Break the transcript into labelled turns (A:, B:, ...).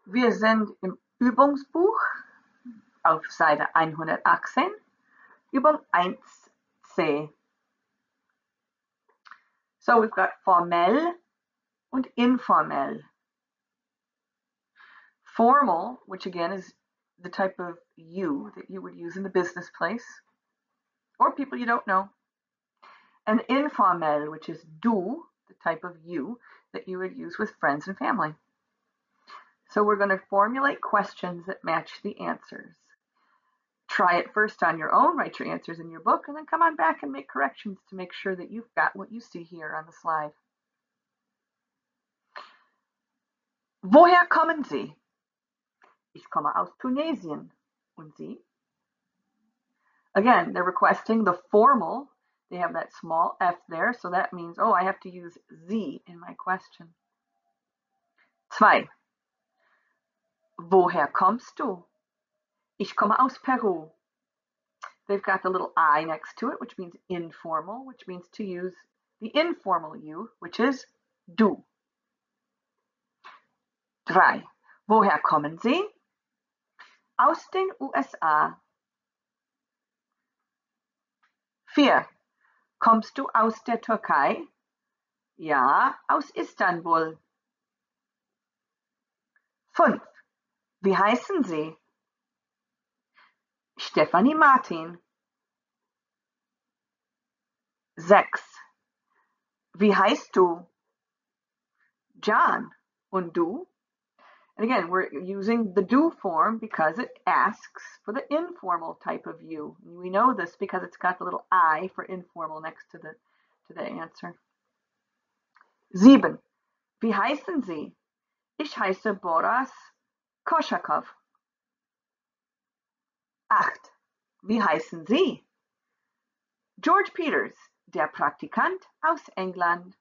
A: Wir sind im Übungsbuch auf Seite 118, Übung 1c. So we've got formell und informell. Formal, which again is the type of you that you would use in the business place or people you don't know. And informell, which is du, the type of you that you would use with friends and family. So we're going to formulate questions that match the answers. Try it first on your own, write your answers in your book, and then come on back and make corrections to make sure that you've got what you see here on the slide. Woher kommen Sie? Ich komme aus Tunesien. Und Sie? Again, they're requesting the formal. They have that small f there, so that means, oh, I have to use Sie in my question. 2. Woher kommst du? Ich komme aus Peru. They've got the little I next to it, which means informal, which means to use the informal you, which is du. 3. Woher kommen Sie? Aus den USA. 4. Kommst du aus der Türkei? Ja, aus Istanbul. 5. Wie heißen Sie? Stefanie Martin. 6. Wie heißt du? John. Und du? And again, we're using the do form because it asks for the informal type of you. We know this because it's got the little I for informal next to the answer. 7. Wie heißen Sie? Ich heiße Boris Koshakow. 8. Wie heißen Sie? George Peters, der Praktikant aus England.